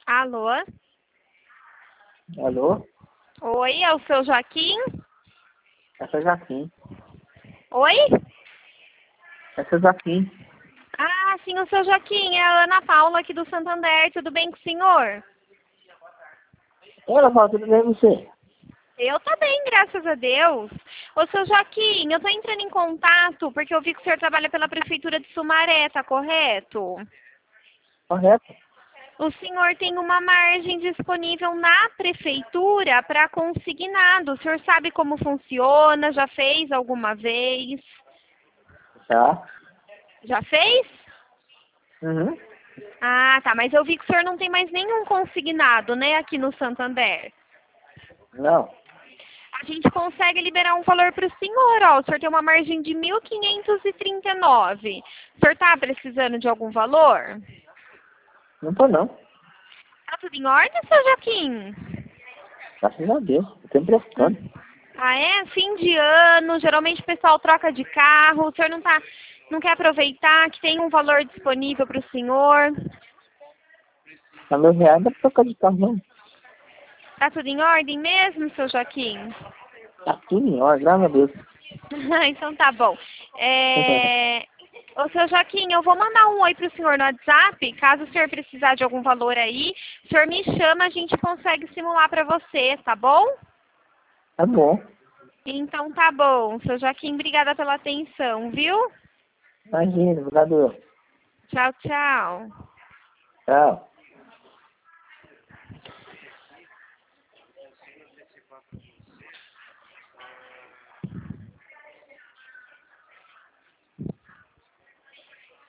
Alô? Alô? Oi, é o seu Joaquim? Essa é Joaquim. Oi? Essa é Joaquim. Ah, sim, o seu Joaquim, é a Ana Paula aqui do Santander, tudo bem com o senhor? Ela fala, tudo bem você? Eu tô bem, graças a Deus. Ô, seu Joaquim, eu tô entrando em contato porque eu vi que o senhor trabalha pela Prefeitura de Sumaré, tá correto? Correto? O senhor tem uma margem disponível na Prefeitura para consignado. O senhor sabe como funciona? Já fez alguma vez? Tá. Já fez? Uhum. Ah, tá, mas eu vi que o senhor não tem mais nenhum consignado, né, aqui no Santander. Não. A gente consegue liberar um valor para o senhor, ó. O senhor tem uma margem de 1.539. O senhor tá precisando de algum valor? Não tô não. Tá tudo em ordem, seu Joaquim? Graças a Deus. Eu tô emprestando. Ah, é? Fim de ano, geralmente o pessoal troca de carro. O senhor não quer aproveitar que tem um valor disponível para o senhor? A meu real não dá pra trocar de carro não. Tá tudo em ordem mesmo, seu Joaquim? Tá tudo em ordem, graças a Deus. Então tá bom. Ô, seu Joaquim, eu vou mandar um oi pro senhor no WhatsApp. Caso o senhor precisar de algum valor aí, o senhor me chama, a gente consegue simular para você, tá bom? Tá bom. Então tá bom. Seu Joaquim, obrigada pela atenção, viu? Imagina, obrigado. Tchau, tchau. Tchau.